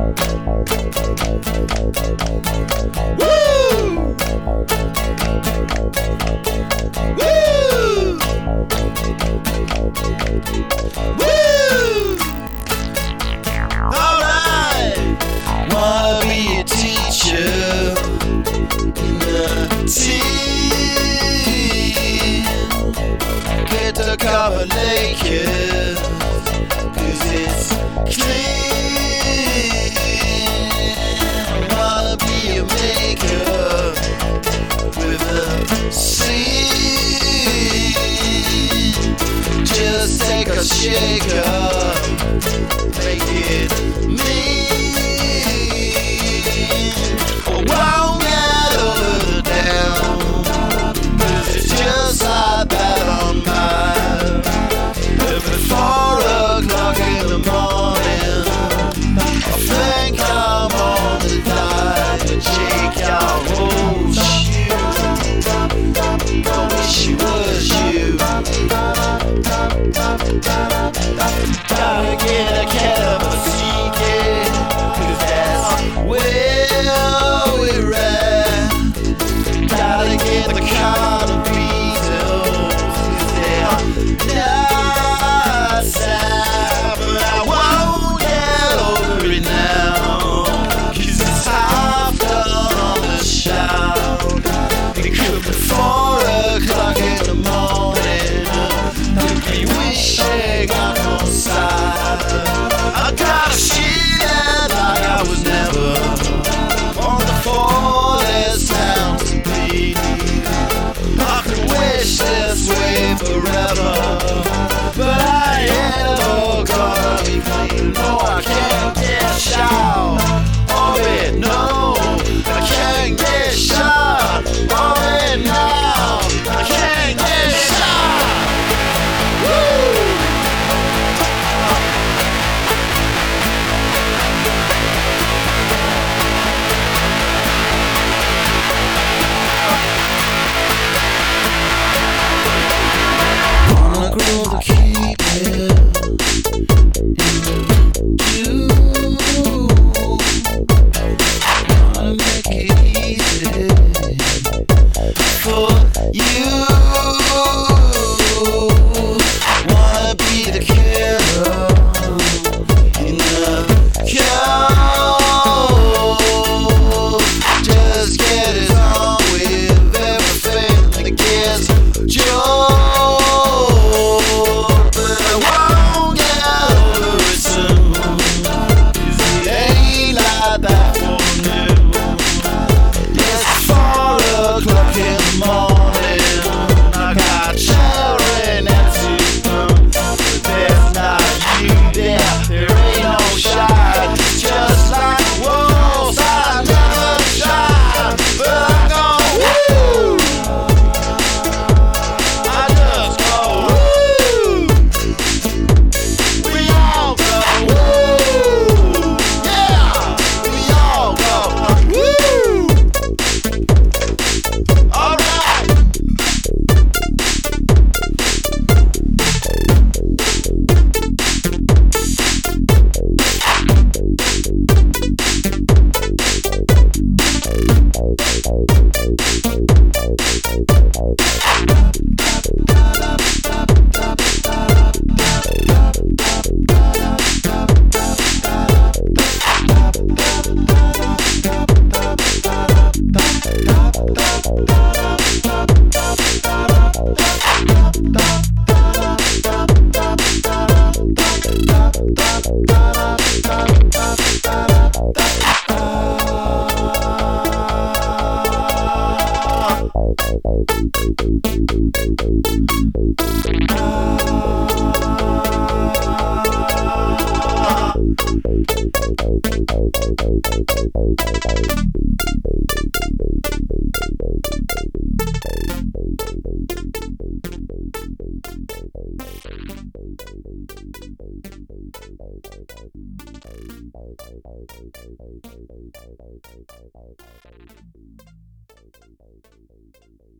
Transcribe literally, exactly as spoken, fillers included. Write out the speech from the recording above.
Wanna be a teacher in the teen. Get to cover naked, cause it's clean. Wanna be a maker with a scene. Just take a shaker, make it mean. Won't get over the down, cause it's just like that on mine. If it's four o'clock in the morning, I think I'm on the line to shake your whole shoe. I wish it was you. Gotta get a cat of a secret, cause that's where we're at. Gotta get the car to Beatles, cause they're not sad. But I won't get over it now, cause it's half done on the shout. It could be four o'clock in the morning, could be wishing on no side. I got a shit like I was never on the farthest town to be. I could wish this way forever, but I ain't ever gonna be clean. No, I can't get shot of it, no, I can't get shot of it now. I can't get shot. Woo! Wanna grow to keep it in the dew. Wanna make it easy for you. Wanna be the killer in the cold. Just get it on with everything that gets joy. Thank you.